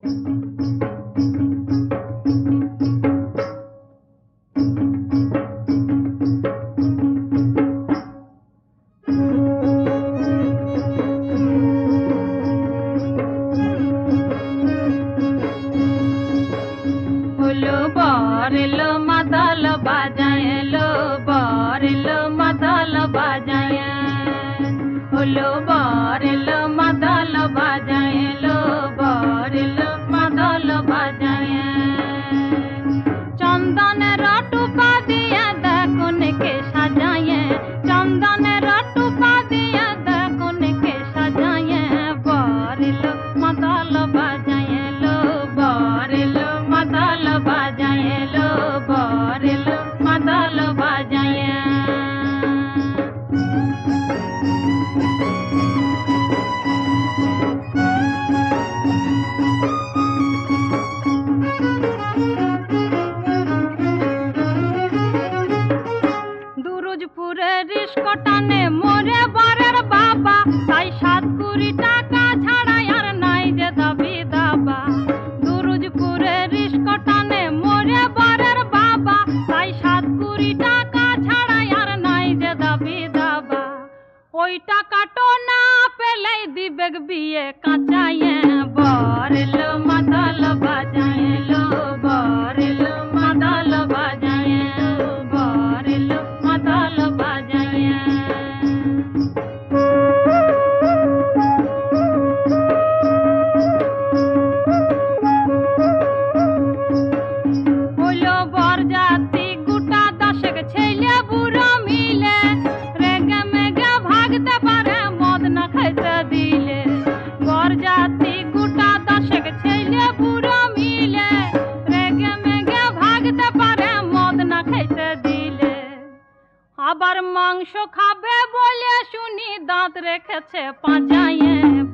बरलो मदल बाजाए लो बरलो मदल बाजाए लो बरलो मदल बाजाए लो बरलो मदल बाजाए चंदन रटुपा दिया दकुन के सजाए चंदन रटुपा दिया दकुन के सजाए बरलो मदल बाजाए लो बरलो मदल बाजाए लो बरलो मदल बाजाए দুরুজপুরের রিস্কটানে মোরে বরের বাবা তাই 7 কোটি টাকা ছাড়া আর নাই যে দাবি দাবা দুরুজপুরের রিস্কটানে মোরে বরের বাবা তাই 7 কোটি টাকা ছাড়া আর নাই যে দাবি দাবা ওই টাকাটো না পেলে দিবে বিয়ে কাঁচায়ে বরলো মাদল বাজায়ে লো বরলো মাদল বাজায়ে বরলো মাদল বাজায়ে হলো বরযাত্রী গোটা 10 ছেলে বুড়ো মিলে রেগে মেগে ভাগতে পারে মদ না খাইতে দিলে বরযাত্রী গোটা 10 ছেলে বুড়ো মিলে রেগে মেগে ভাগতে পারে মদ না খাইতে দিলে আবার মাংস খাবে বলে শুনি দাঁত রেখেছে পাঁচায়ে